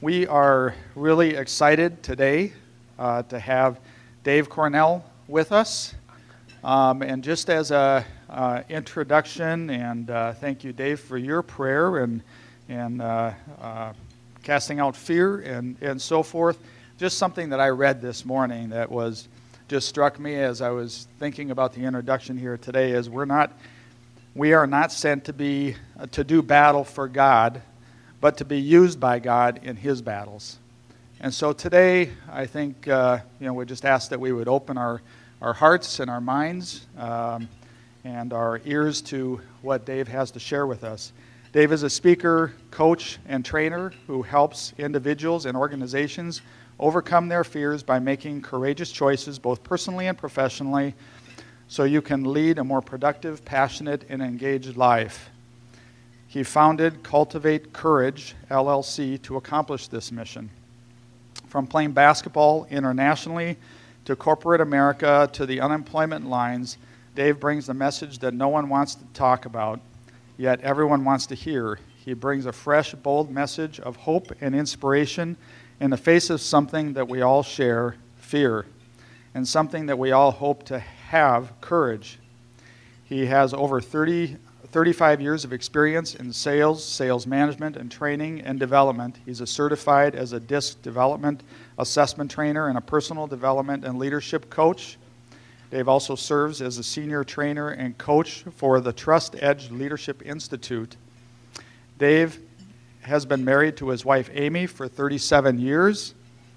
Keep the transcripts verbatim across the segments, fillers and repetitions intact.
We are really excited today uh, to have Dave Cornell with us. Um, and just as a uh, introduction, and uh, thank you, Dave, for your prayer and and uh, uh, casting out fear and, and so forth. Just something that I read this morning that was just struck me as I was thinking about the introduction here today is we're not we are not sent to be uh, to do battle for God, but to be used by God in His battles. And so today, I think uh, you know we just ask that we would open our our hearts and our minds um, and our ears to what Dave has to share with us. Dave is a speaker, coach, and trainer who helps individuals and organizations overcome their fears by making courageous choices, both personally and professionally, so you can lead a more productive, passionate, and engaged life. He founded Cultivate Courage, L L C, to accomplish this mission. From playing basketball internationally to corporate America to the unemployment lines, Dave brings the message that no one wants to talk about, yet everyone wants to hear. He brings a fresh, bold message of hope and inspiration in the face of something that we all share, fear, and something that we all hope to have, courage. He has over thirty, thirty-five years of experience in sales, sales management, and training and development. He's a certified as a DISC development assessment trainer and a personal development and leadership coach. Dave also serves as a senior trainer and coach for the Trust Edge Leadership Institute. Dave has been married to his wife Amy for thirty-seven years.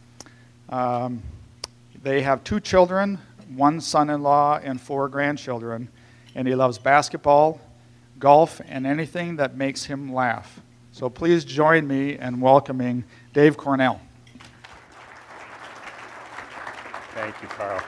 Um, they have two children, one son-in-law, and four grandchildren, and he loves basketball, golf, and anything that makes him laugh. So please join me in welcoming Dave Cornell. Thank you, Carl.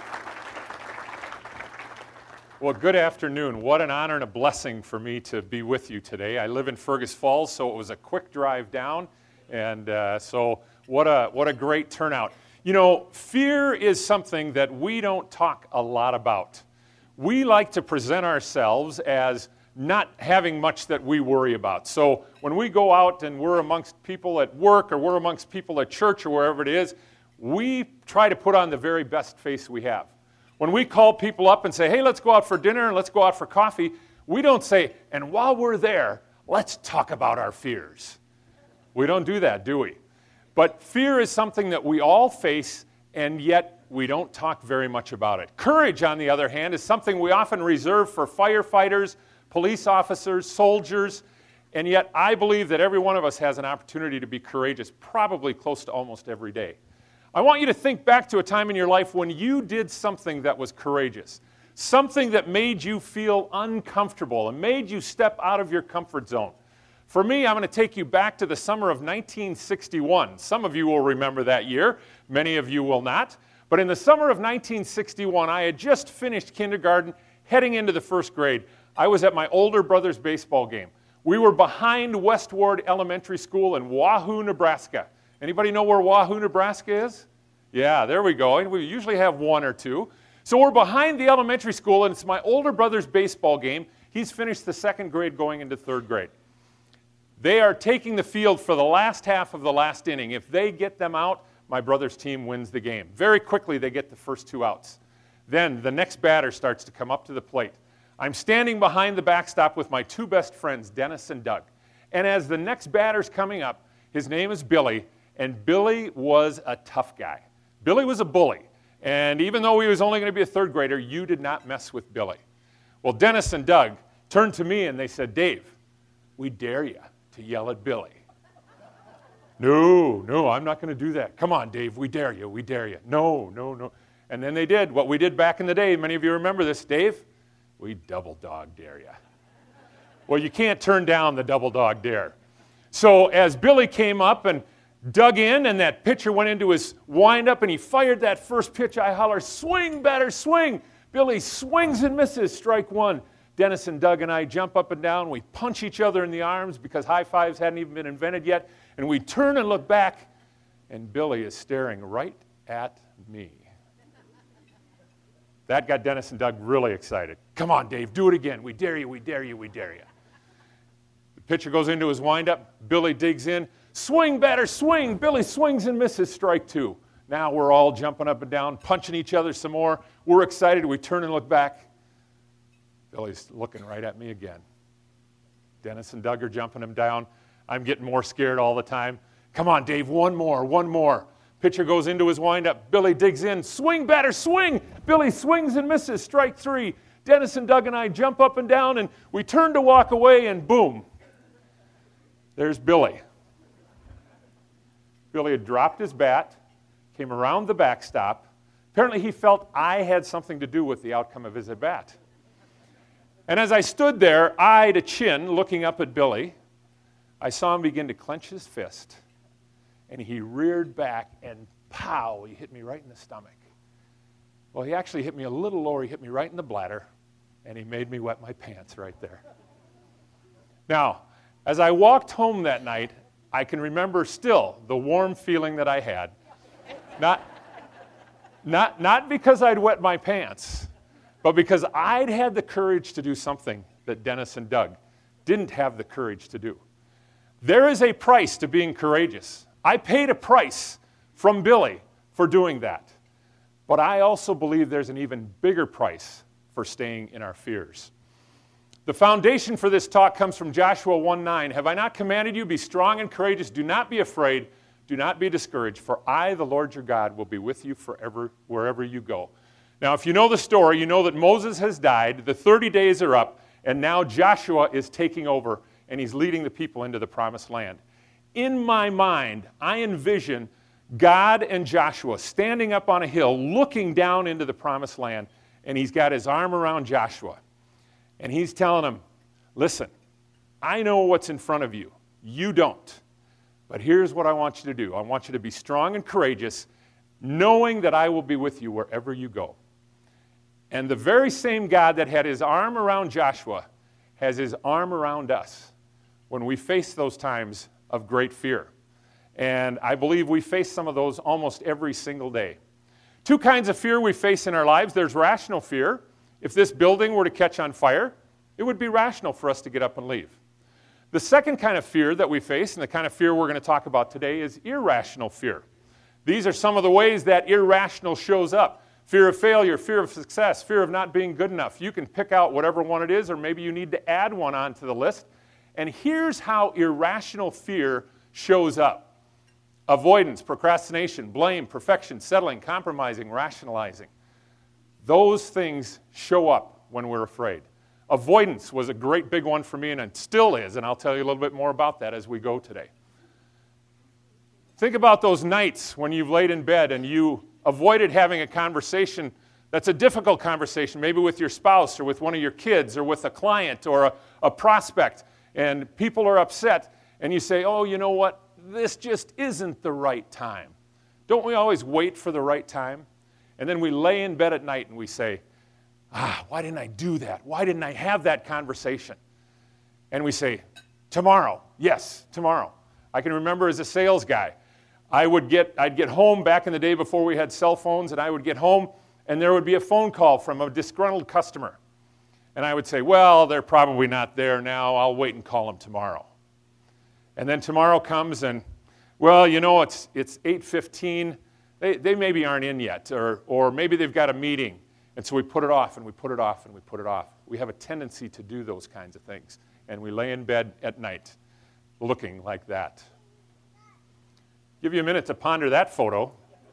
Well, good afternoon. What an honor and a blessing for me to be with you today. I live in Fergus Falls, so it was a quick drive down, and uh, so what a what a great turnout. You know, fear is something that we don't talk a lot about. We like to present ourselves as not having much that we worry about. So when we go out and we're amongst people at work or we're amongst people at church or wherever it is, we try to put on the very best face we have. When we call people up and say, hey, let's go out for dinner and let's go out for coffee, we don't say, and while we're there, let's talk about our fears. We don't do that, do we? But fear is something that we all face, and yet we don't talk very much about it. Courage, on the other hand, is something we often reserve for firefighters, police officers, soldiers, and yet I believe that every one of us has an opportunity to be courageous, probably close to almost every day. I want you to think back to a time in your life when you did something that was courageous, something that made you feel uncomfortable and made you step out of your comfort zone. For me, I'm going to take you back to the summer of nineteen sixty-one. Some of you will remember that year. Many of you will not. But in the summer of nineteen sixty-one, I had just finished kindergarten, heading into the first grade. I was at my older brother's baseball game. We were behind Westward Elementary School in Wahoo, Nebraska. Anybody know where Wahoo, Nebraska is? Yeah, there we go. We usually have one or two. So we're behind the elementary school, and it's my older brother's baseball game. He's finished the second grade going into third grade. They are taking the field for the last half of the last inning. If they get them out, my brother's team wins the game. Very quickly, they get the first two outs. Then the next batter starts to come up to the plate. I'm standing behind the backstop with my two best friends, Dennis and Doug. And as the next batter's coming up, his name is Billy, and Billy was a tough guy. Billy was a bully. And even though he was only going to be a third grader, you did not mess with Billy. Well, Dennis and Doug turned to me and they said, Dave, we dare you to yell at Billy. No, no, I'm not going to do that. Come on, Dave, we dare you, we dare you. No, no, no. And then they did what we did back in the day. Many of you remember this, Dave. We double dog dare you. Well, you can't turn down the double dog dare. So as Billy came up and dug in, and that pitcher went into his windup, and he fired that first pitch, I holler, swing, batter, swing. Billy swings and misses, strike one. Dennis and Doug and I jump up and down. We punch each other in the arms because high fives hadn't even been invented yet. And we turn and look back, and Billy is staring right at me. That got Dennis and Doug really excited. Come on, Dave, do it again. We dare you, we dare you, we dare you. The pitcher goes into his windup. Billy digs in, Swing, batter, swing. Billy swings and misses, strike two. Now we're all jumping up and down, punching each other some more. We're excited. We turn and look back. Billy's looking right at me again. Dennis and Doug are jumping him down. I'm getting more scared all the time. Come on, Dave, one more, one more. Pitcher goes into his windup. Billy digs in. Swing, batter, swing. Billy swings and misses, strike three. Dennis and Doug and I jump up and down, and we turn to walk away, and boom, there's Billy. Billy had dropped his bat, came around the backstop. Apparently he felt I had something to do with the outcome of his at-bat. And as I stood there, eye to chin, looking up at Billy, I saw him begin to clench his fist, and he reared back, and pow, he hit me right in the stomach. Well, he actually hit me a little lower. He hit me right in the bladder, and he made me wet my pants right there. Now, as I walked home that night, I can remember still the warm feeling that I had. Not, not, not because I'd wet my pants, but because I'd had the courage to do something that Dennis and Doug didn't have the courage to do. There is a price to being courageous. I paid a price from Billy for doing that. But I also believe there's an even bigger price for staying in our fears. The foundation for this talk comes from Joshua one nine. Have I not commanded you, be strong and courageous, do not be afraid, do not be discouraged, for I, the Lord your God, will be with you forever, wherever you go. Now, if you know the story, you know that Moses has died, the thirty days are up, and now Joshua is taking over, and he's leading the people into the promised land. In my mind, I envision God and Joshua standing up on a hill, looking down into the promised land, and he's got his arm around Joshua. And he's telling him, listen, I know what's in front of you. You don't. But here's what I want you to do. I want you to be strong and courageous, knowing that I will be with you wherever you go. And the very same God that had his arm around Joshua has his arm around us when we face those times of great fear. And I believe we face some of those almost every single day. Two kinds of fear we face in our lives. There's rational fear. If this building were to catch on fire, it would be rational for us to get up and leave. The second kind of fear that we face, and the kind of fear we're going to talk about today, is irrational fear. These are some of the ways that irrational shows up. Fear of failure, fear of success, fear of not being good enough. You can pick out whatever one it is, or maybe you need to add one onto the list. And here's how irrational fear shows up. Avoidance, procrastination, blame, perfection, settling, compromising, rationalizing. Those things show up when we're afraid. Avoidance was a great big one for me, and it still is, and I'll tell you a little bit more about that as we go today. Think about those nights when you've laid in bed and you avoided having a conversation that's a difficult conversation, maybe with your spouse or with one of your kids or with a client or a, a prospect, and people are upset, and you say, oh, you know what, this just isn't the right time. Don't we always wait for the right time? And then we lay in bed at night and we say, ah, why didn't I do that? Why didn't I have that conversation? And we say, tomorrow. Yes, tomorrow. I can remember as a sales guy, I would get, I'd get home back in the day before we had cell phones, and I would get home and there would be a phone call from a disgruntled customer. And I would say, well, they're probably not there now. I'll wait and call them tomorrow. And then tomorrow comes and, well, you know, it's it's eight fifteen. They, they maybe aren't in yet, or, or maybe they've got a meeting. And so we put it off, and we put it off, and we put it off. We have a tendency to do those kinds of things. And we lay in bed at night looking like that. Give you a minute to ponder that photo.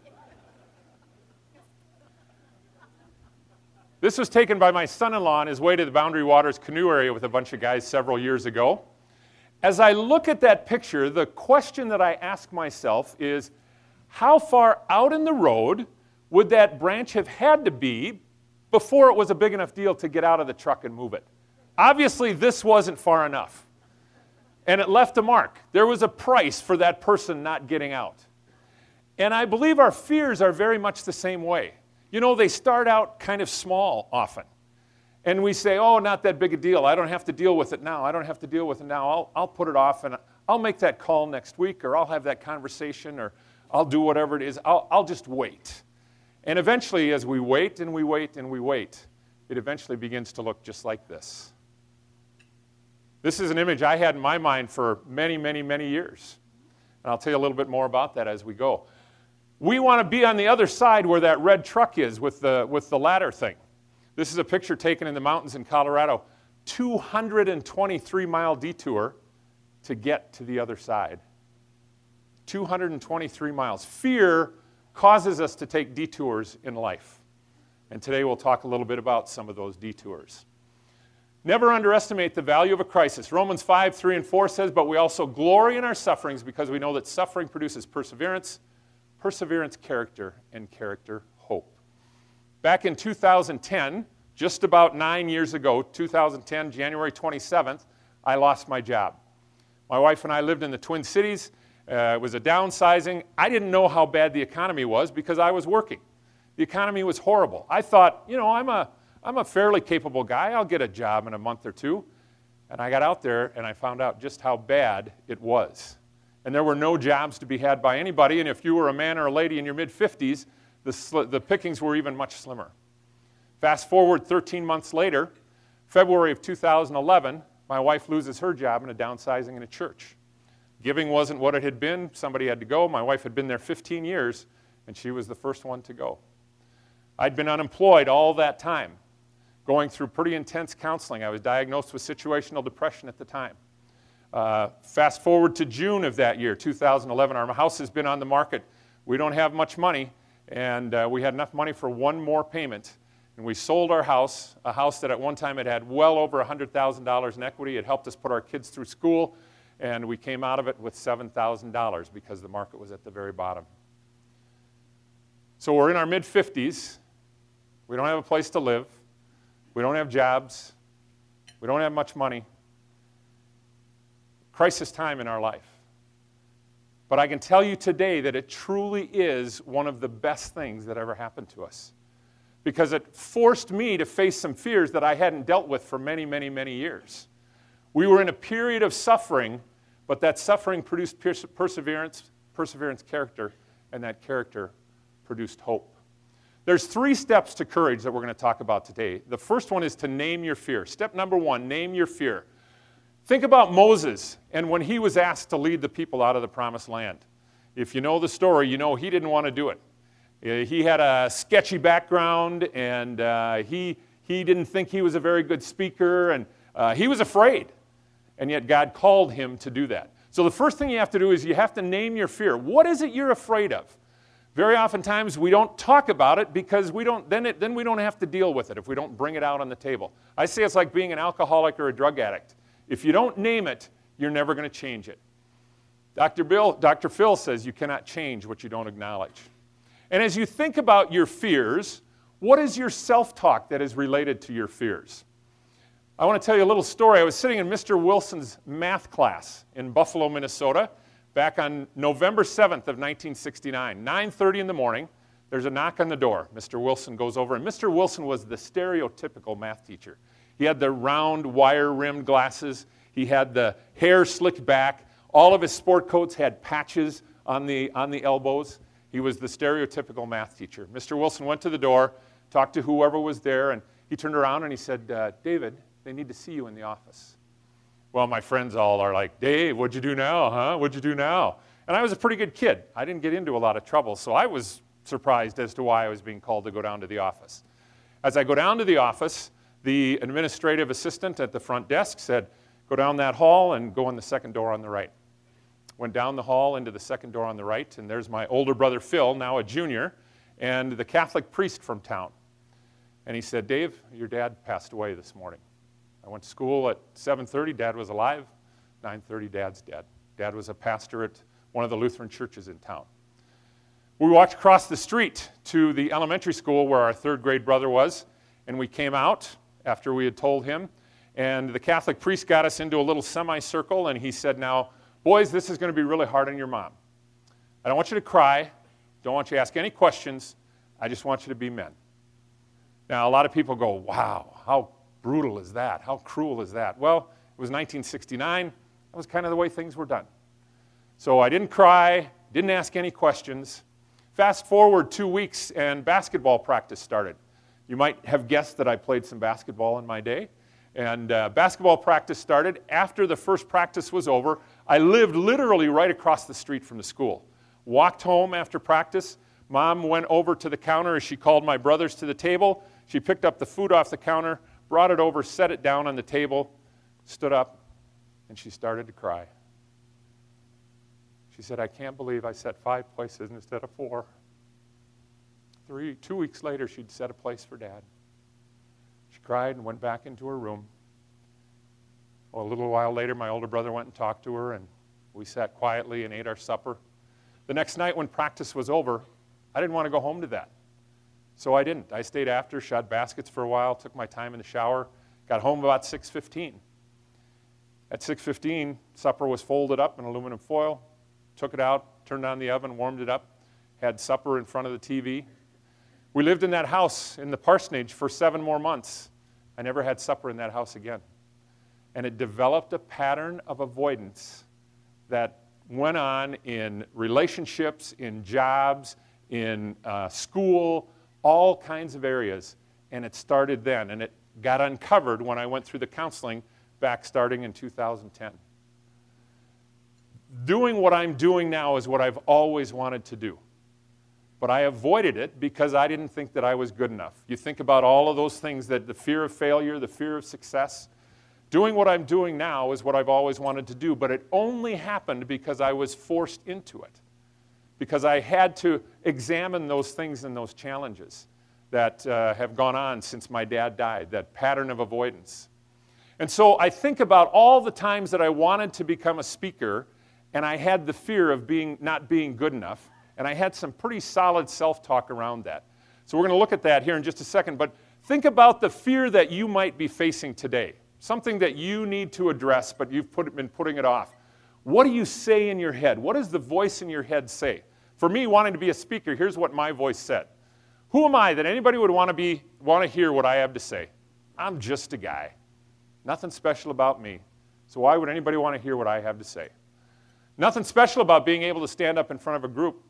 This was taken by my son-in-law on his way to the Boundary Waters canoe area with a bunch of guys several years ago. As I look at that picture, the question that I ask myself is, how far out in the road would that branch have had to be before it was a big enough deal to get out of the truck and move it? Obviously, this wasn't far enough. And it left a mark. There was a price for that person not getting out. And I believe our fears are very much the same way. You know, they start out kind of small often. And we say, oh, not that big a deal. I don't have to deal with it now. I don't have to deal with it now. I'll, I'll put it off, and I'll make that call next week, or I'll have that conversation, or I'll do whatever it is. I'll, I'll just wait. And eventually, as we wait and we wait and we wait, it eventually begins to look just like this. This is an image I had in my mind for many, many, many years. And I'll tell you a little bit more about that as we go. We want to be on the other side where that red truck is with the, with the ladder thing. This is a picture taken in the mountains in Colorado. two hundred twenty-three mile detour to get to the other side. two hundred twenty-three miles. Fear causes us to take detours in life. And today we'll talk a little bit about some of those detours. Never underestimate the value of a crisis. Romans five, three, and four says, but we also glory in our sufferings because we know that suffering produces perseverance, perseverance, character, and character, hope. Back in two thousand ten, just about nine years ago, two thousand ten, January twenty-seventh, I lost my job. My wife and I lived in the Twin Cities. Uh, it was a downsizing. I didn't know how bad the economy was because I was working. The economy was horrible. I thought, you know, I'm a, I'm a fairly capable guy. I'll get a job in a month or two. And I got out there and I found out just how bad it was. And there were no jobs to be had by anybody. And if you were a man or a lady in your mid-fifties, the, sl- the pickings were even much slimmer. Fast forward thirteen months later, February of two thousand eleven, my wife loses her job in a downsizing in a church. Giving wasn't what it had been. Somebody had to go. My wife had been there fifteen years, and she was the first one to go. I'd been unemployed all that time, going through pretty intense counseling. I was diagnosed with situational depression at the time. Uh, fast forward to June of that year, two thousand eleven. Our house has been on the market. We don't have much money, and uh, we had enough money for one more payment. And we sold our house, a house that at one time had had well over one hundred thousand dollars in equity. It helped us put our kids through school, and we came out of it with seven thousand dollars because the market was at the very bottom. So we're in our mid-fifties. We don't have a place to live. We don't have jobs. We don't have much money. Crisis time in our life. But I can tell you today that it truly is one of the best things that ever happened to us, because it forced me to face some fears that I hadn't dealt with for many, many, many years. We were in a period of suffering, but that suffering produced perse- perseverance, perseverance, character, and that character produced hope. There's three steps to courage that we're going to talk about today. The first one is to name your fear. Step number one, name your fear. Think about Moses and when he was asked to lead the people out of the promised land. If you know the story, you know he didn't want to do it. He had a sketchy background, and uh, he, he didn't think he was a very good speaker, and uh, he was afraid. And yet God called him to do that. So the first thing you have to do is you have to name your fear. What is it you're afraid of? Very oftentimes we don't talk about it because we don't, then, it, then we don't have to deal with it if we don't bring it out on the table. I say it's like being an alcoholic or a drug addict. If you don't name it, you're never going to change it. Doctor Bill, Doctor Phil says you cannot change what you don't acknowledge. And as you think about your fears, what is your self-talk that is related to your fears? I want to tell you a little story. I was sitting in Mister Wilson's math class in Buffalo, Minnesota, back on November seventh of nineteen sixty-nine. nine thirty in the morning, there's a knock on the door. Mister Wilson goes over, and Mister Wilson was the stereotypical math teacher. He had the round, wire-rimmed glasses. He had the hair slicked back. All of his sport coats had patches on the, on the elbows. He was the stereotypical math teacher. Mister Wilson went to the door, talked to whoever was there, and he turned around and he said, uh, David, they need to see you in the office. Well, my friends all are like, Dave, what'd you do now, huh? What'd you do now? And I was a pretty good kid. I didn't get into a lot of trouble, so I was surprised as to why I was being called to go down to the office. As I go down to the office, the administrative assistant at the front desk said, go down that hall and go in the second door on the right. Went down the hall into the second door on the right, and there's my older brother Phil, now a junior, and the Catholic priest from town. And he said, Dave, your dad passed away this morning. I went to school at seven thirty, Dad was alive. nine thirty, Dad's dead. Dad was a pastor at one of the Lutheran churches in town. We walked across the street to the elementary school where our third grade brother was, and we came out after we had told him, and the Catholic priest got us into a little semicircle, and he said, now, boys, this is going to be really hard on your mom. I don't want you to cry. Don't want you to ask any questions. I just want you to be men. Now, a lot of people go, wow, how brutal is that? How cruel is that? Well, it was nineteen sixty-nine. That was kind of the way things were done. So I didn't cry, didn't ask any questions. Fast forward two weeks, and basketball practice started. You might have guessed that I played some basketball in my day. And uh, basketball practice started. After the first practice was over, I lived literally right across the street from the school. Walked home after practice. Mom went over to the counter as she called my brothers to the table. She picked up the food off the counter, brought it over, set it down on the table, stood up, and she started to cry. She said, I can't believe I set five places instead of four. Three, two weeks later, she'd set a place for Dad. She cried and went back into her room. Well, a little while later, my older brother went and talked to her, and we sat quietly and ate our supper. The next night when practice was over, I didn't want to go home to that. So I didn't. I stayed after, shot baskets for a while, took my time in the shower, got home about six fifteen. At six fifteen, supper was folded up in aluminum foil, took it out, turned on the oven, warmed it up, had supper in front of the T V. We lived in that house in the parsonage for seven more months. I never had supper in that house again. And it developed a pattern of avoidance that went on in relationships, in jobs, in uh, school, all kinds of areas. And it started then. And it got uncovered when I went through the counseling back starting in two thousand ten. Doing what I'm doing now is what I've always wanted to do. But I avoided it because I didn't think that I was good enough. You think about all of those things, that the fear of failure, the fear of success. Doing what I'm doing now is what I've always wanted to do, but it only happened because I was forced into it. Because I had to examine those things and those challenges that uh, have gone on since my dad died, that pattern of avoidance. And so I think about all the times that I wanted to become a speaker, and I had the fear of being not being good enough, and I had some pretty solid self-talk around that. So we're going to look at that here in just a second, but think about the fear that you might be facing today. Something that you need to address, but you've put, been putting it off. What do you say in your head? What does the voice in your head say? For me, wanting to be a speaker, here's what my voice said. Who am I that anybody would want to be, want to hear what I have to say? I'm just a guy. Nothing special about me. So why would anybody want to hear what I have to say? Nothing special about being able to stand up in front of a group.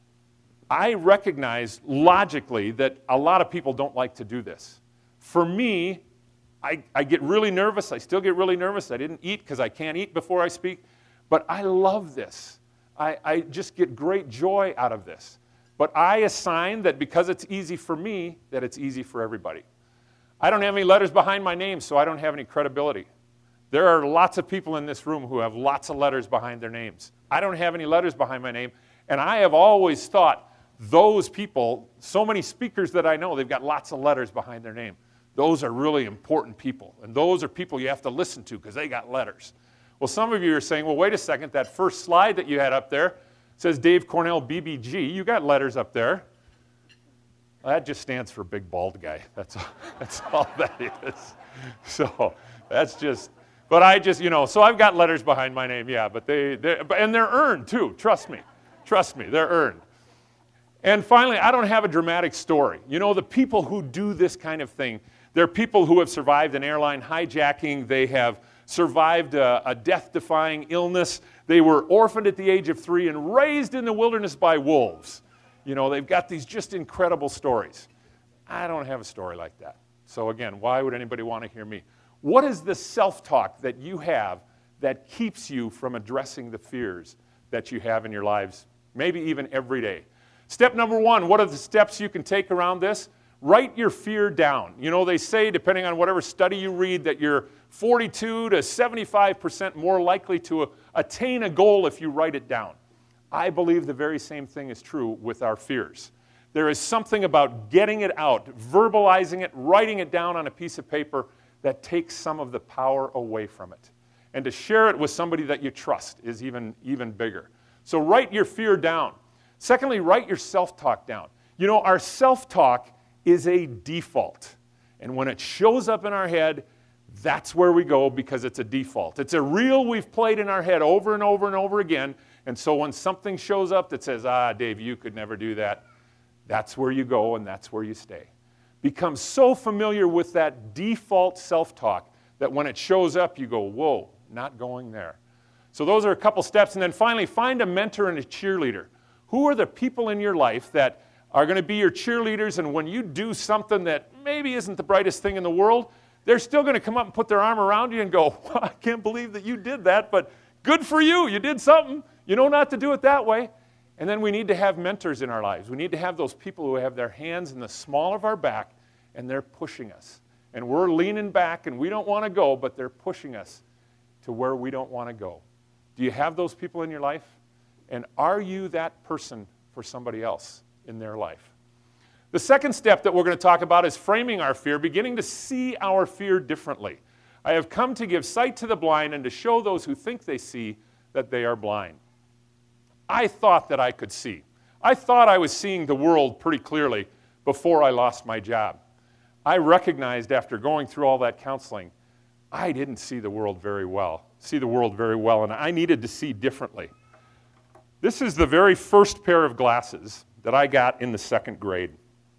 I recognize logically that a lot of people don't like to do this. For me, I, I get really nervous. I still get really nervous. I didn't eat because I can't eat before I speak. But I love this. I, I just get great joy out of this. But I assign that because it's easy for me, that it's easy for everybody. I don't have any letters behind my name, so I don't have any credibility. There are lots of people in this room who have lots of letters behind their names. I don't have any letters behind my name, and I have always thought those people, so many speakers that I know, they've got lots of letters behind their name. Those are really important people, and those are people you have to listen to because they got letters. Well, some of you are saying, well, wait a second, that first slide that you had up there says Dave Cornell, B B G. You got letters up there. Well, that just stands for big bald guy. That's all, that's all that is. So that's just, but I just, you know, so I've got letters behind my name, yeah, but they, they and they're earned too, trust me. Trust me, they're earned. And finally, I don't have a dramatic story. You know, the people who do this kind of thing, they're people who have survived an airline hijacking. They have survived a, a death-defying illness. They were orphaned at the age of three and raised in the wilderness by wolves. You know, they've got these just incredible stories. I don't have a story like that. So again, why would anybody want to hear me? What is the self-talk that you have that keeps you from addressing the fears that you have in your lives, maybe even every day? Step number one, what are the steps you can take around this? Write your fear down. You know, they say, depending on whatever study you read, that you're forty-two to seventy-five percent more likely to a- attain a goal if you write it down. I believe the very same thing is true with our fears. There is something about getting it out, verbalizing it, writing it down on a piece of paper that takes some of the power away from it. And to share it with somebody that you trust is even, even bigger. So write your fear down. Secondly, write your self-talk down. You know, our self-talk is a default. And when it shows up in our head, that's where we go because it's a default. It's a reel we've played in our head over and over and over again. And so when something shows up that says, ah, Dave, you could never do that, that's where you go and that's where you stay. Become so familiar with that default self-talk that when it shows up, you go, whoa, not going there. So those are a couple steps. And then finally, find a mentor and a cheerleader. Who are the people in your life that are going to be your cheerleaders, and when you do something that maybe isn't the brightest thing in the world, they're still going to come up and put their arm around you and go, well, I can't believe that you did that, but Good for you. You did something. You know not to do it that way. And then we need to have mentors in our lives. We need to have those people who have their hands in the small of our back, and they're pushing us. And we're leaning back, and we don't want to go, but they're pushing us to where we don't want to go. Do you have those people in your life? And are you that person for somebody else in their life? The second step that we're going to talk about is framing our fear, beginning to see our fear differently. I have come to give sight to the blind and to show those who think they see that they are blind. I thought that I could see. I thought I was seeing the world pretty clearly before I lost my job. I recognized after going through all that counseling, I didn't see the world very well, see the world very well, and I needed to see differently. This is the very first pair of glasses that I got in the second grade.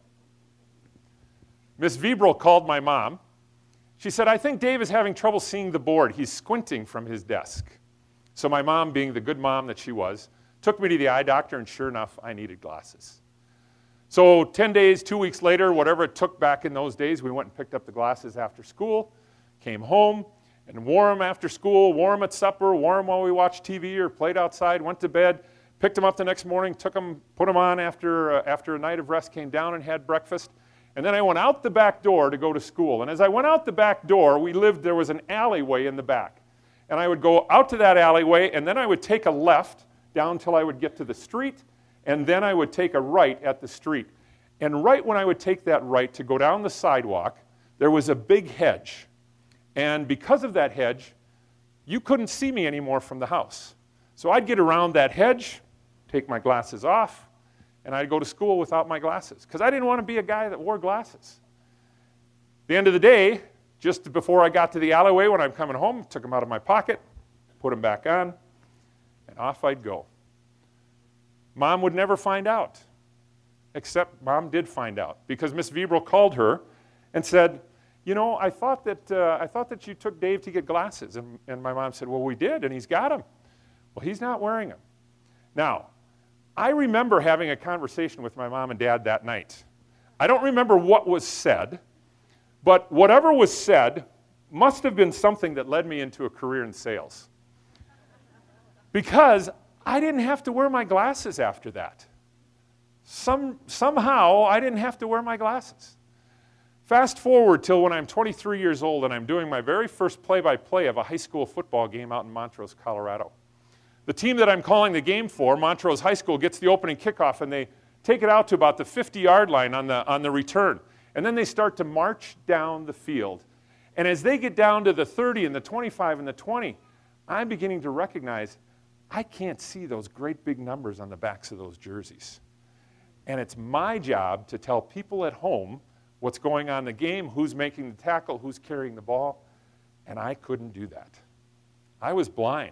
Miss Vibral called my mom. She said, I think Dave is having trouble seeing the board. He's squinting from his desk. So my mom, being the good mom that she was, took me to the eye doctor, and sure enough, I needed glasses. So ten days, two weeks later, whatever it took back in those days, we went and picked up the glasses after school, came home, and wore them after school, wore them at supper, wore them while we watched T V or played outside, went to bed, picked them up the next morning, took them, put them on after, uh, after a night of rest, came down and had breakfast. And then I went out the back door to go to school. And as I went out the back door, we lived, there was an alleyway in the back. And I would go out to that alleyway, and then I would take a left down till I would get to the street, and then I would take a right at the street. And right when I would take that right to go down the sidewalk, there was a big hedge. And because of that hedge, you couldn't see me anymore from the house. So I'd get around that hedge, take my glasses off, and I'd go to school without my glasses, because I didn't want to be a guy that wore glasses. At the end of the day, just before I got to the alleyway when I'm coming home, took them out of my pocket, put them back on, and off I'd go. Mom would never find out, except Mom did find out, because Miss Vibral called her and said, you know, I thought that uh, I thought that you took Dave to get glasses. And, and my mom said, well, we did, and he's got them. Well, he's not wearing them. Now, I remember having a conversation with my mom and dad that night. I don't remember what was said, but whatever was said must have been something that led me into a career in sales. Because I didn't have to wear my glasses after that. Some, somehow, I didn't have to wear my glasses. Fast forward till when I'm twenty-three years old and I'm doing my very first play-by-play of a high school football game out in Montrose, Colorado. The team that I'm calling the game for, Montrose High School, gets the opening kickoff, and they take it out to about the fifty-yard line on the, on the return. And then they start to march down the field. And as they get down to the thirty and the twenty-five and the twenty, I'm beginning to recognize I can't see those great big numbers on the backs of those jerseys. And it's my job to tell people at home what's going on in the game, who's making the tackle, who's carrying the ball, and I couldn't do that. I was blind.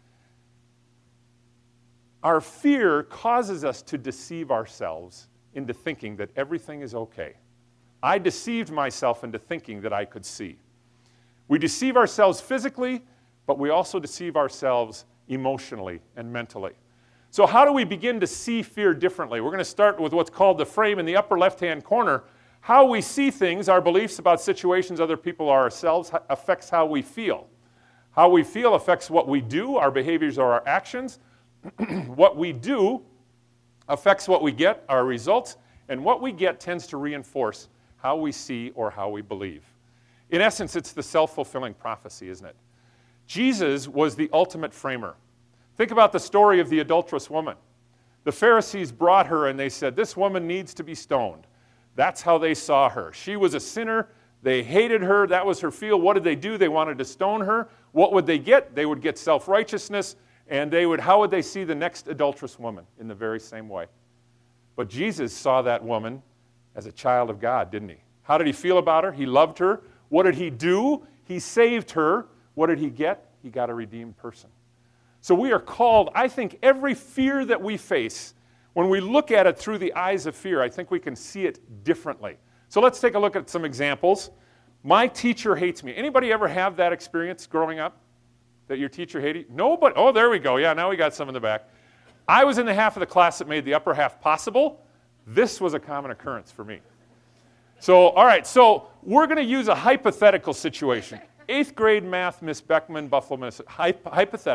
Our fear causes us to deceive ourselves into thinking that everything is okay. I deceived myself into thinking that I could see. We deceive ourselves physically, but we also deceive ourselves emotionally and mentally. So how do we begin to see fear differently? We're going to start with what's called the frame in the upper left-hand corner. How we see things, our beliefs about situations, other people, or ourselves, affects how we feel. How we feel affects what we do, our behaviors or our actions. What we do affects what we get, our results, and what we get tends to reinforce how we see or how we believe. In essence, it's the self-fulfilling prophecy, isn't it? Jesus was the ultimate framer. Think about the story of the adulterous woman. The Pharisees brought her and they said, this woman needs to be stoned. That's how they saw her. She was a sinner. They hated her. That was her field. What did they do? They wanted to stone her. What would they get? They would get self-righteousness, and they would, how would they see the next adulterous woman? In the very same way. But Jesus saw that woman as a child of God, didn't he? How did he feel about her? He loved her. What did he do? He saved her. What did he get? He got a redeemed person. So we are called, I think every fear that we face, when we look at it through the eyes of fear, I think we can see it differently. So let's take a look at some examples. My teacher hates me. Anybody ever have that experience growing up? That your teacher hated you? Nobody. Oh, there we go. Yeah, now we got some in the back. I was in the half of the class that made the upper half possible. This was a common occurrence for me. So, all right, so we're going to use a hypothetical situation. Eighth grade math, Miss Beckman, Buffalo, Minnesota. Hy- hypothetical. All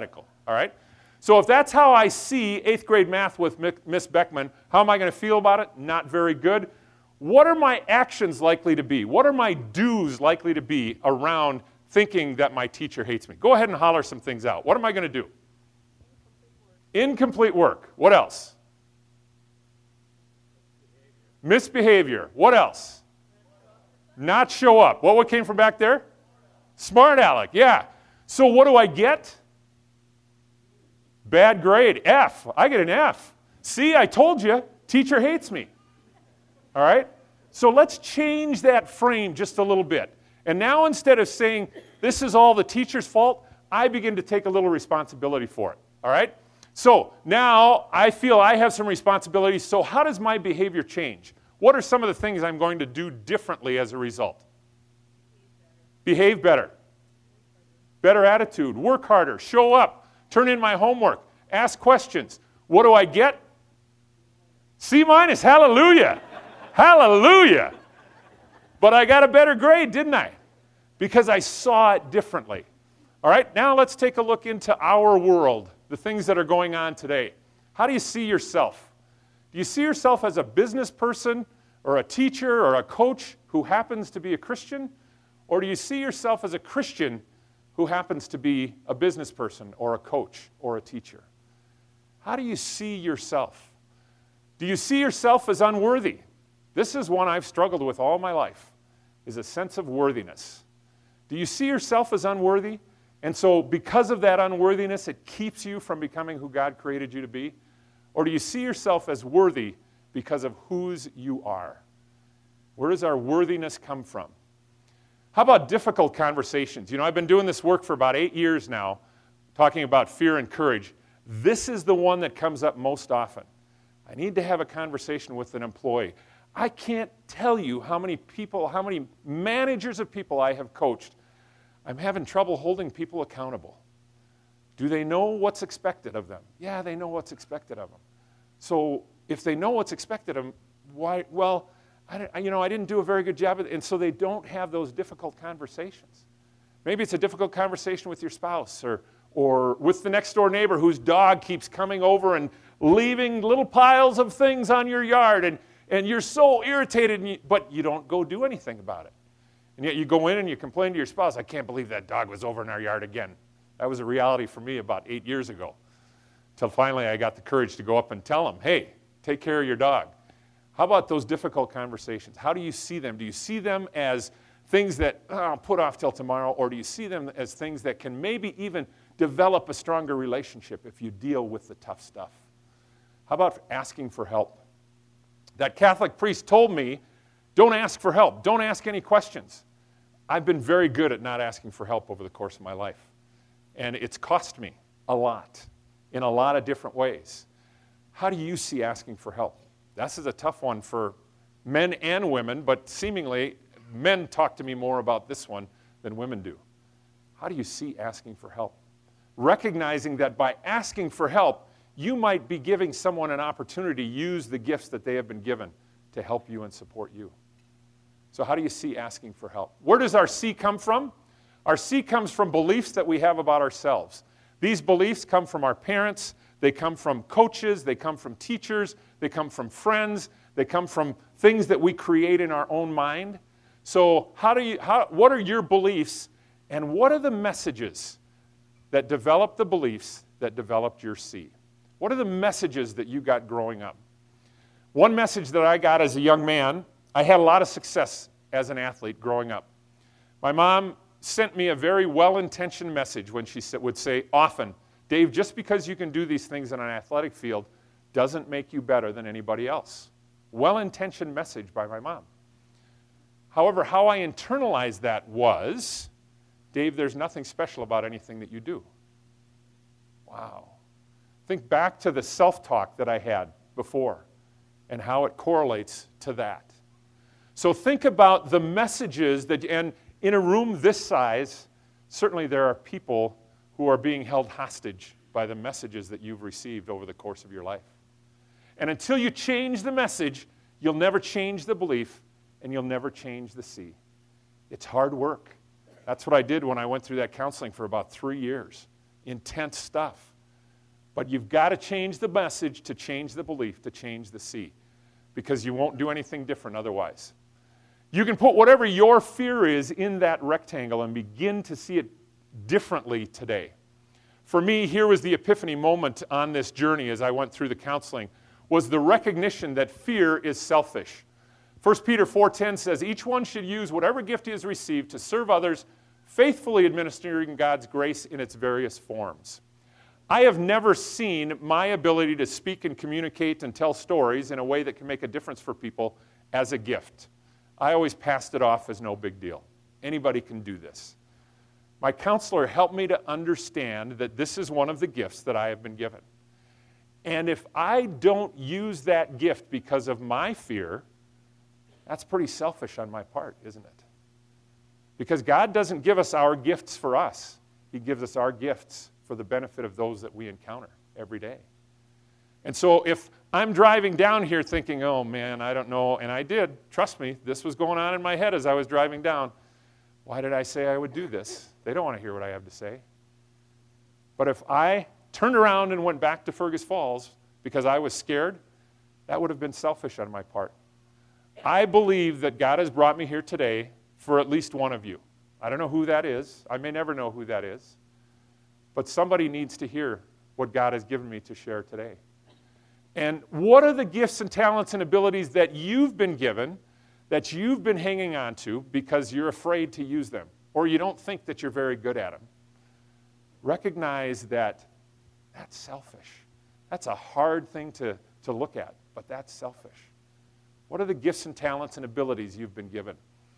all right? So if that's how I see eighth grade math with Miss Beckman, how am I going to feel about it? Not very good. What are my actions likely to be? What are my do's likely to be around thinking that my teacher hates me? Go ahead and holler some things out. What am I going to do? Incomplete work. What else? Misbehavior. What else? Not show up. What, what came from back there? Smart aleck. Yeah. So what do I get? Bad grade. F. I get an F. See, I told you, teacher hates me. All right? So let's change that frame just a little bit. And now instead of saying, this is all the teacher's fault, I begin to take a little responsibility for it. All right? So now I feel I have some responsibility. So how does my behavior change? What are some of the things I'm going to do differently as a result? Behave better. Better attitude. Work harder. Show up. Turn in my homework. Ask questions. What do I get? C minus. Hallelujah. Hallelujah. But I got a better grade, didn't I? Because I saw it differently. All right, now let's take a look into our world, the things that are going on today. How do you see yourself? Do you see yourself as a business person or a teacher or a coach who happens to be a Christian? Or do you see yourself as a Christian who happens to be a business person or a coach or a teacher? How do you see yourself? Do you see yourself as unworthy? This is one I've struggled with all my life, is a sense of worthiness. Do you see yourself as unworthy? And so because of that unworthiness, it keeps you from becoming who God created you to be? Or do you see yourself as worthy because of whose you are? Where does our worthiness come from? How about difficult conversations? You know, I've been doing this work for about eight years now, talking about fear and courage. This is the one that comes up most often. I need to have a conversation with an employee. I can't tell you how many people, how many managers of people I have coached. I'm having trouble holding people accountable. Do they know what's expected of them? Yeah, they know what's expected of them. So if they know what's expected of them, why, well, I, you know, I didn't do a very good job of it, and so they don't have those difficult conversations. Maybe it's a difficult conversation with your spouse or, or with the next door neighbor whose dog keeps coming over and leaving little piles of things on your yard, and, and you're so irritated, and you, but you don't go do anything about it. And yet you go in and you complain to your spouse, I can't believe that dog was over in our yard again. That was a reality for me about eight years ago. Until finally I got the courage to go up and tell him, hey, take care of your dog. How about those difficult conversations? How do you see them? Do you see them as things that oh, I'll put off till tomorrow, or do you see them as things that can maybe even develop a stronger relationship if you deal with the tough stuff? How about asking for help? That Catholic priest told me, don't ask for help. Don't ask any questions. I've been very good at not asking for help over the course of my life. And it's cost me a lot in a lot of different ways. How do you see asking for help? This is a tough one for men and women, but seemingly men talk to me more about this one than women do. How do you see asking for help? Recognizing that by asking for help, you might be giving someone an opportunity to use the gifts that they have been given to help you and support you. So how do you see asking for help? Where does our C come from? Our C comes from beliefs that we have about ourselves. These beliefs come from our parents, they come from coaches, they come from teachers, they come from friends, they come from things that we create in our own mind. So how do you, how, what are your beliefs, and what are the messages that develop the beliefs that developed your C? What are the messages that you got growing up? One message that I got as a young man, I had a lot of success as an athlete growing up. My mom sent me a very well-intentioned message when she would say often, Dave, just because you can do these things in an athletic field doesn't make you better than anybody else. Well-intentioned message by my mom. However, how I internalized that was, Dave, there's nothing special about anything that you do. Wow. Think back to the self-talk that I had before and how it correlates to that. So think about the messages that, and in a room this size, certainly there are people who are being held hostage by the messages that you've received over the course of your life. And until you change the message, you'll never change the belief, and you'll never change the C. It's hard work. That's what I did when I went through that counseling for about three years. Intense stuff. But you've got to change the message to change the belief, to change the see, because you won't do anything different otherwise. You can put whatever your fear is in that rectangle and begin to see it differently today. For me, here was the epiphany moment on this journey as I went through the counseling, was the recognition that fear is selfish. First Peter four ten says, each one should use whatever gift he has received to serve others, faithfully administering God's grace in its various forms. I have never seen my ability to speak and communicate and tell stories in a way that can make a difference for people as a gift. I always passed it off as no big deal. Anybody can do this. My counselor helped me to understand that this is one of the gifts that I have been given. And if I don't use that gift because of my fear, that's pretty selfish on my part, isn't it? Because God doesn't give us our gifts for us. He gives us our gifts for the benefit of those that we encounter every day. And so if I'm driving down here thinking, oh man, I don't know, and I did, trust me, this was going on in my head as I was driving down. Why did I say I would do this? They don't want to hear what I have to say. But if I turned around and went back to Fergus Falls because I was scared, that would have been selfish on my part. I believe that God has brought me here today for at least one of you. I don't know who that is. I may never know who that is. But somebody needs to hear what God has given me to share today. And what are the gifts and talents and abilities that you've been given, that you've been hanging on to because you're afraid to use them, or you don't think that you're very good at them? Recognize that that's selfish. That's a hard thing to, to look at, but that's selfish. What are the gifts and talents and abilities you've been given?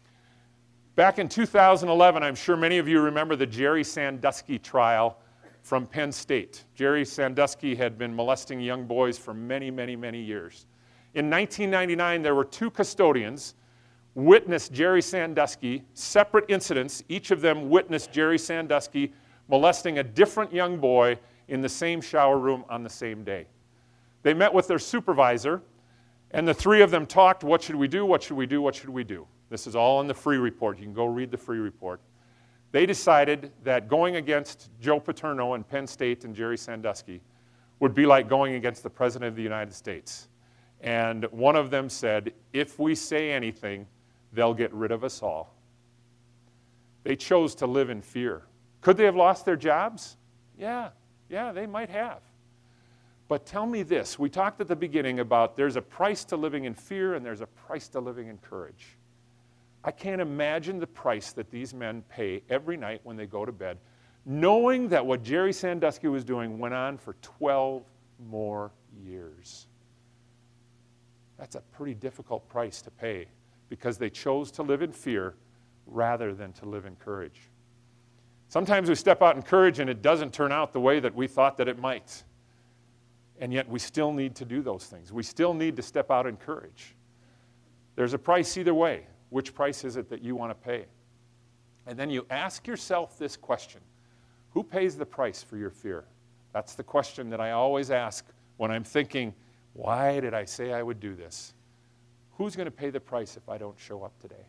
Back in two thousand eleven, I'm sure many of you remember the Jerry Sandusky trial from Penn State. Jerry Sandusky had been molesting young boys for many, many, many years. In nineteen ninety-nine, there were two custodians witnessed Jerry Sandusky, separate incidents. Each of them witnessed Jerry Sandusky molesting a different young boy in the same shower room on the same day. They met with their supervisor, and the three of them talked, what should we do, what should we do, what should we do? This is all in the free report. You can go read the free report. They decided that going against Joe Paterno and Penn State and Jerry Sandusky would be like going against the President of the United States. And one of them said, if we say anything, they'll get rid of us all. They chose to live in fear. Could they have lost their jobs? Yeah, yeah, they might have. But tell me this. We talked at the beginning about there's a price to living in fear and there's a price to living in courage. I can't imagine the price that these men pay every night when they go to bed, knowing that what Jerry Sandusky was doing went on for twelve more years. That's a pretty difficult price to pay because they chose to live in fear rather than to live in courage. Sometimes we step out in courage and it doesn't turn out the way that we thought that it might. And yet we still need to do those things. We still need to step out in courage. There's a price either way. Which price is it that you want to pay? And then you ask yourself this question. Who pays the price for your fear? That's the question that I always ask when I'm thinking, why did I say I would do this? Who's going to pay the price if I don't show up today?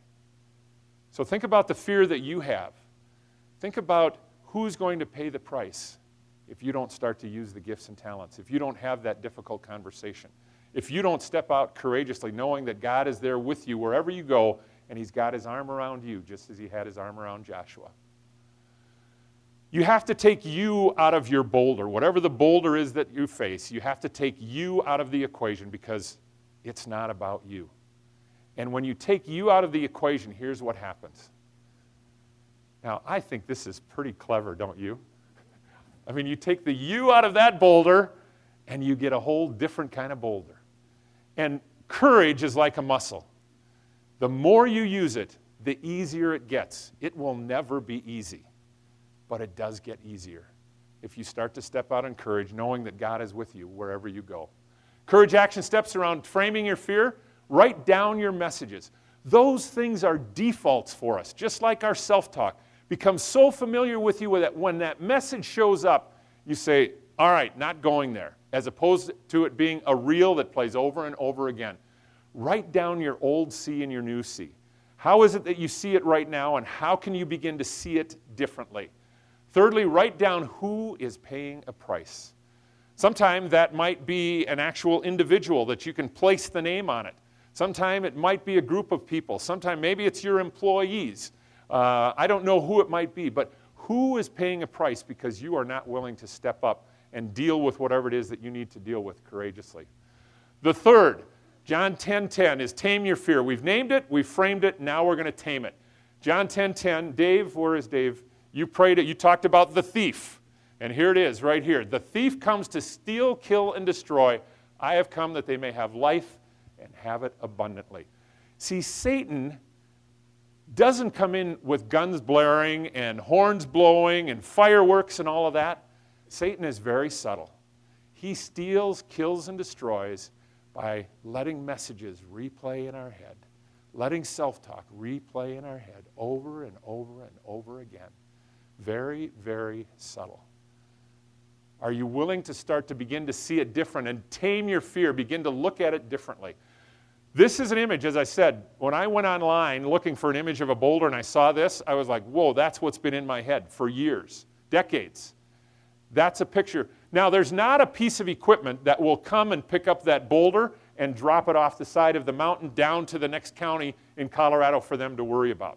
So think about the fear that you have. Think about who's going to pay the price if you don't start to use the gifts and talents, if you don't have that difficult conversation, if you don't step out courageously knowing that God is there with you wherever you go, and he's got his arm around you just as he had his arm around Joshua. You have to take you out of your boulder. Whatever the boulder is that you face, you have to take you out of the equation because it's not about you. And when you take you out of the equation, here's what happens. Now, I think this is pretty clever, don't you? I mean, you take the you out of that boulder, and you get a whole different kind of boulder. And courage is like a muscle. The more you use it, the easier it gets. It will never be easy, but it does get easier if you start to step out in courage, knowing that God is with you wherever you go. Courage action steps around framing your fear. Write down your messages. Those things are defaults for us, just like our self-talk. Become so familiar with you that when that message shows up, you say, all right, not going there, as opposed to it being a reel that plays over and over again. Write down your old C and your new C. How is it that you see it right now, and how can you begin to see it differently? Thirdly, write down who is paying a price. Sometimes that might be an actual individual that you can place the name on it. Sometimes it might be a group of people. Sometimes maybe it's your employees. Uh, I don't know who it might be, but who is paying a price because you are not willing to step up and deal with whatever it is that you need to deal with courageously? The third, John ten ten, is tame your fear. We've named it, we've framed it, now we're going to tame it. John ten ten, Dave, where is Dave? You prayed it, you talked about the thief. And here it is, right here. The thief comes to steal, kill, and destroy. I have come that they may have life and have it abundantly. See, Satan doesn't come in with guns blaring and horns blowing and fireworks and all of that. Satan is very subtle. He steals, kills, and destroys by letting messages replay in our head, letting self-talk replay in our head over and over and over again. Very, very subtle. Are you willing to start to begin to see it different and tame your fear, begin to look at it differently? This is an image, as I said, when I went online looking for an image of a boulder and I saw this, I was like, whoa, that's what's been in my head for years, decades. That's a picture. Now, there's not a piece of equipment that will come and pick up that boulder and drop it off the side of the mountain down to the next county in Colorado for them to worry about.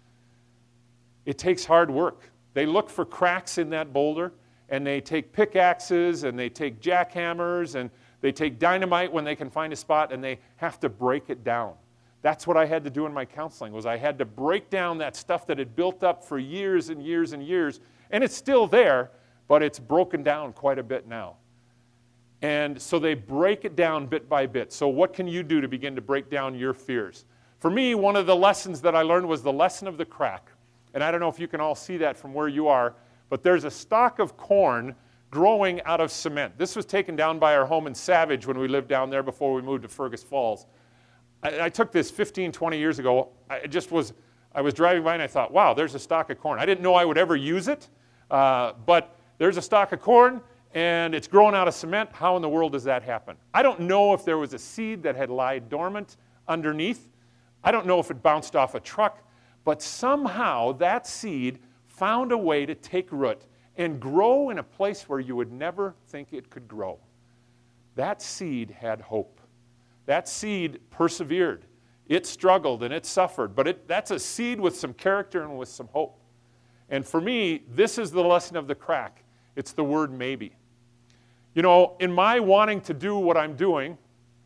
It takes hard work. They look for cracks in that boulder, and they take pickaxes, and they take jackhammers, and they take dynamite when they can find a spot, and they have to break it down. That's what I had to do in my counseling, was I had to break down that stuff that had built up for years and years and years, and it's still there, but it's broken down quite a bit now. And so they break it down bit by bit. So what can you do to begin to break down your fears? For me, one of the lessons that I learned was the lesson of the crack. And I don't know if you can all see that from where you are, but there's a stalk of corn growing out of cement. This was taken down by our home in Savage when we lived down there before we moved to Fergus Falls. I, I took this fifteen, twenty years ago. I just was, I was driving by and I thought, wow, there's a stalk of corn. I didn't know I would ever use it, uh, but there's a stalk of corn and it's growing out of cement. How in the world does that happen? I don't know if there was a seed that had lied dormant underneath. I don't know if it bounced off a truck, but somehow that seed found a way to take root and grow in a place where you would never think it could grow. That seed had hope. That seed persevered. It struggled and it suffered, but it, that's a seed with some character and with some hope. And for me, this is the lesson of the crack. It's the word maybe. You know, in my wanting to do what I'm doing,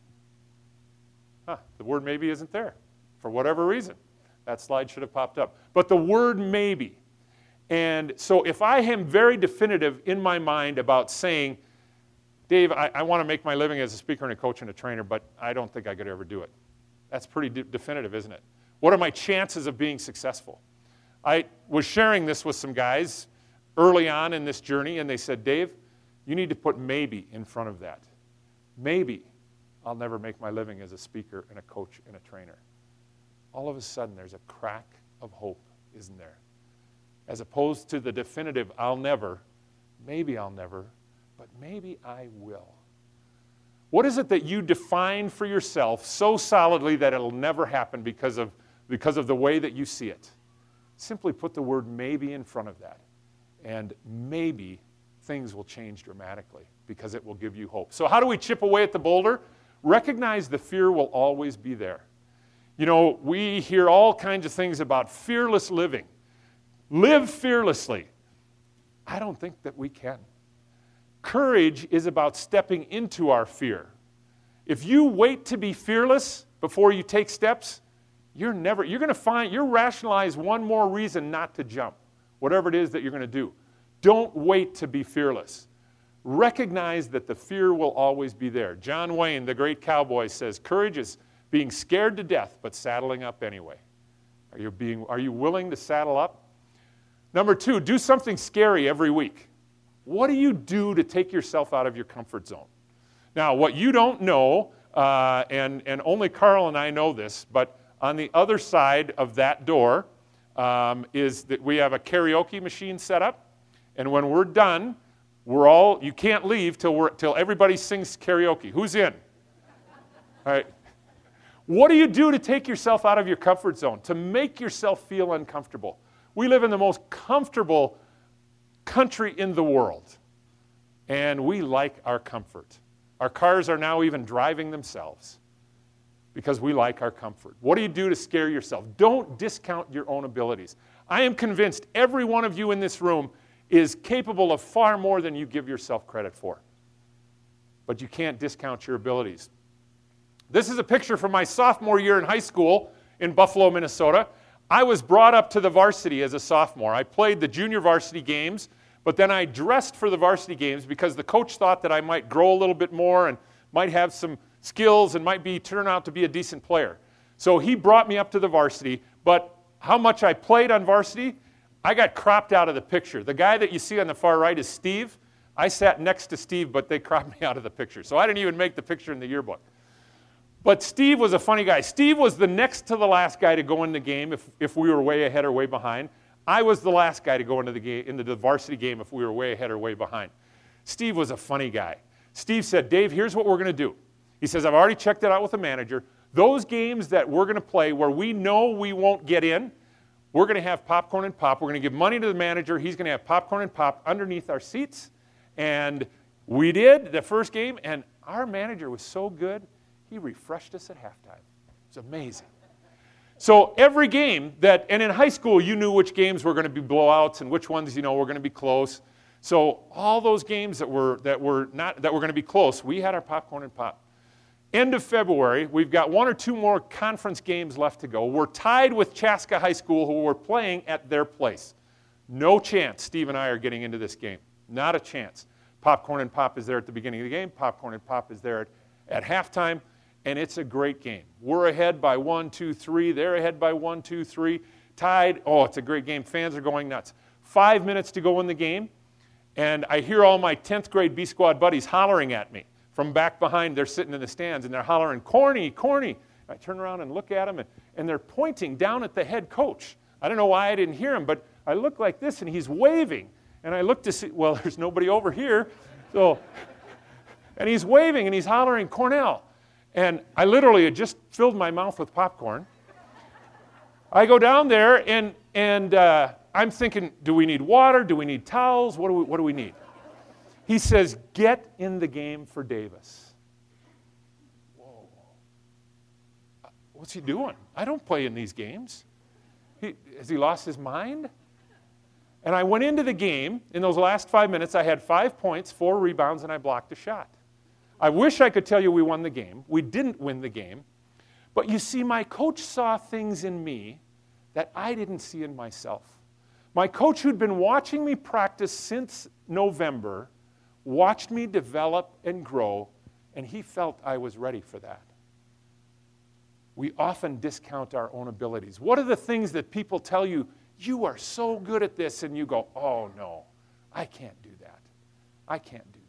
huh, the word maybe isn't there for whatever reason. That slide should have popped up. But the word maybe. And so if I am very definitive in my mind about saying, Dave, I, I want to make my living as a speaker and a coach and a trainer, but I don't think I could ever do it. That's pretty de- definitive, isn't it? What are my chances of being successful? I was sharing this with some guys early on in this journey, and they said, Dave, you need to put maybe in front of that. Maybe I'll never make my living as a speaker and a coach and a trainer. All of a sudden, there's a crack of hope, isn't there? As opposed to the definitive, I'll never, maybe I'll never, but maybe I will. What is it that you define for yourself so solidly that it'll never happen because of, because of the way that you see it? Simply put the word maybe in front of that, and maybe things will change dramatically because it will give you hope. So how do we chip away at the boulder? Recognize the fear will always be there. You know, we hear all kinds of things about fearless living. Live fearlessly. I don't think that we can. Courage is about stepping into our fear. If you wait to be fearless before you take steps, you're never, you're going to find, you'll rationalize one more reason not to jump, whatever it is that you're going to do. Don't wait to be fearless. Recognize that the fear will always be there. John Wayne, the great cowboy, says, courage is being scared to death, but saddling up anyway. Are you, being, are you willing to saddle up? Number two, do something scary every week. What do you do to take yourself out of your comfort zone? Now, what you don't know, uh, and, and only Carl and I know this, but on the other side of that door um, is that we have a karaoke machine set up, and when we're done, we're all, you can't leave till, we're, till everybody sings karaoke. Who's in? All right. What do you do to take yourself out of your comfort zone, to make yourself feel uncomfortable? We live in the most comfortable country in the world. and we like our comfort. Our cars are now even driving themselves because we like our comfort. What do you do to scare yourself? Don't discount your own abilities. I am convinced every one of you in this room is capable of far more than you give yourself credit for. But you can't discount your abilities. This is a picture from my sophomore year in high school in Buffalo, Minnesota. I was brought up to the varsity as a sophomore. I played the junior varsity games, but then I dressed for the varsity games because the coach thought that I might grow a little bit more and might have some skills and might be turn out to be a decent player. So he brought me up to the varsity, but how much I played on varsity, I got cropped out of the picture. The guy that you see on the far right is Steve. I sat next to Steve, but they cropped me out of the picture. So I didn't even make the picture in the yearbook. But Steve was a funny guy. Steve was the next to the last guy to go in the game if, if we were way ahead or way behind. I was the last guy to go into the game, into the varsity game if we were way ahead or way behind. Steve was a funny guy. Steve said, Dave, here's what we're going to do. He says, I've already checked it out with the manager. Those games that we're going to play where we know we won't get in, we're going to have popcorn and pop. We're going to give money to the manager. He's going to have popcorn and pop underneath our seats. And we did the first game, and our manager was so good, he refreshed us at halftime. It's amazing. So every game that, and in high school, you knew which games were going to be blowouts and which ones, you know, were going to be close. So all those games that were that were not that were going to be close, we had our popcorn and pop. End of February, we've got one or two more conference games left to go. We're tied with Chaska High School, who we're playing at their place. No chance Steve and I are getting into this game. Not a chance. Popcorn and pop is there at the beginning of the game. Popcorn and pop is there at, at halftime. And it's a great game. We're ahead by one, two, three. They're ahead by one, two, three. Tied. Oh, it's a great game. Fans are going nuts. Five minutes to go in the game, and I hear all my tenth grade B Squad buddies hollering at me from back behind. They're sitting in the stands, and they're hollering, Corny, Corny. I turn around and look at them, and, and they're pointing down at the head coach. I don't know why I didn't hear him, but I look like this, and he's waving. And I look to see, well, there's nobody over here. So, and he's waving, and he's hollering, Cornell. And I literally had just filled my mouth with popcorn. I go down there, and, and uh, I'm thinking, do we need water? Do we need towels? What do we, what do we need? He says, get in the game for Davis. Whoa. What's he doing? I don't play in these games. He, has he lost his mind? And I went into the game. In those last five minutes, I had five points, four rebounds, and I blocked a shot. I wish I could tell you we won the game. We didn't win the game. But you see, my coach saw things in me that I didn't see in myself. My coach, who'd been watching me practice since November, watched me develop and grow, and he felt I was ready for that. We often discount our own abilities. What are the things that people tell you, you are so good at this, and you go, oh, no, I can't do that. I can't do that.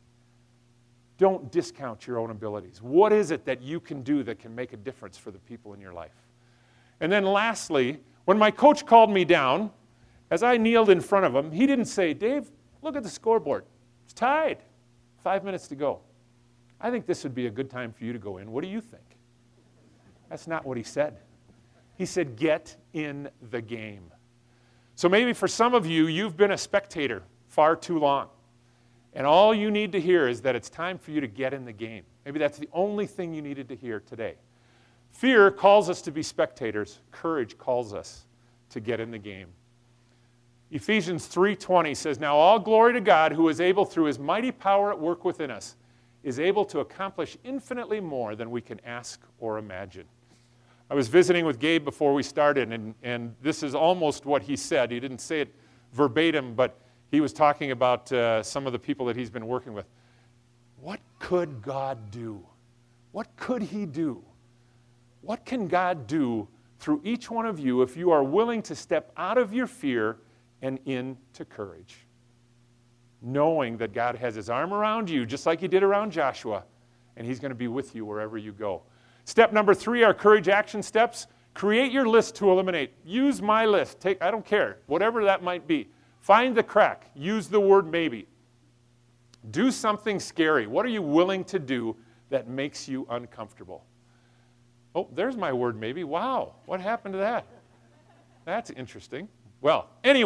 Don't discount your own abilities. What is it that you can do that can make a difference for the people in your life? And then lastly, when my coach called me down, as I kneeled in front of him, he didn't say, Dave, look at the scoreboard. It's tied. Five minutes to go. I think this would be a good time for you to go in. What do you think? That's not what he said. He said, get in the game. So maybe for some of you, you've been a spectator far too long. And all you need to hear is that it's time for you to get in the game. Maybe that's the only thing you needed to hear today. Fear calls us to be spectators. Courage calls us to get in the game. Ephesians three twenty says, now all glory to God, who is able through his mighty power at work within us, is able to accomplish infinitely more than we can ask or imagine. I was visiting with Gabe before we started, and, and this is almost what he said. He didn't say it verbatim, but he was talking about uh, some of the people that he's been working with. What could God do? What could he do? What can God do through each one of you if you are willing to step out of your fear and into courage? Knowing that God has his arm around you, just like he did around Joshua, and he's going to be with you wherever you go. Step number three, our courage action steps. Create your list to eliminate. Use my list. Take, I don't care, whatever that might be. Find the crack. Use the word maybe. Do something scary. What are you willing to do that makes you uncomfortable? Oh, there's my word maybe. Wow, what happened to that? That's interesting. Well, anyway,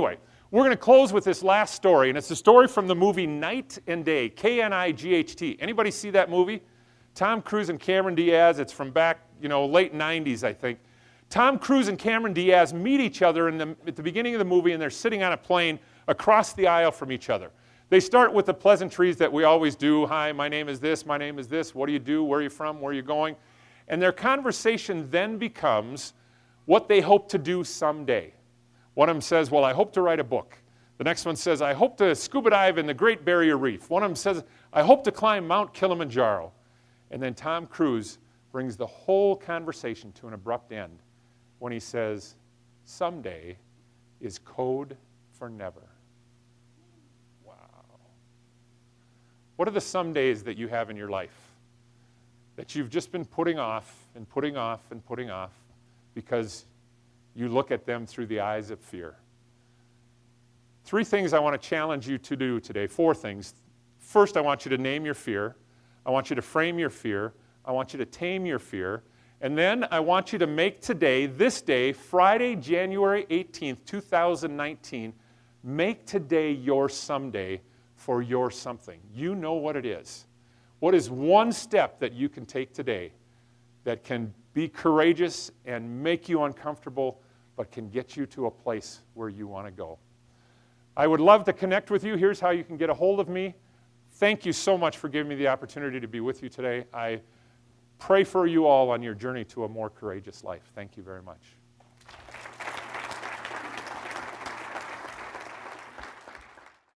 We're going to close with this last story, and it's a story from the movie Night and Day, K N I G H T. Anybody see that movie? Tom Cruise and Cameron Diaz. It's from back, you know, late nineties, I think. Tom Cruise and Cameron Diaz meet each other in the, at the beginning of the movie, and they're sitting on a plane across the aisle from each other. They start with the pleasantries that we always do. Hi, my name is this, my name is this. What do you do? Where are you from? Where are you going? And their conversation then becomes what they hope to do someday. One of them says, well, I hope to write a book. The next one says, I hope to scuba dive in the Great Barrier Reef. One of them says, I hope to climb Mount Kilimanjaro. And then Tom Cruise brings the whole conversation to an abrupt end when he says, someday is code for never. Wow. What are the some days that you have in your life that you've just been putting off and putting off and putting off because you look at them through the eyes of fear? Three things I want to challenge you to do today. Four things. First, I want you to name your fear. I want you to frame your fear. I want you to tame your fear. And then I want you to make today, this day, Friday, January eighteenth, two thousand nineteen, make today your someday for your something. You know what it is. What is one step that you can take today that can be courageous and make you uncomfortable, but can get you to a place where you want to go? I would love to connect with you. Here's how you can get a hold of me. Thank you so much for giving me the opportunity to be with you today. I pray for you all on your journey to a more courageous life. Thank you very much.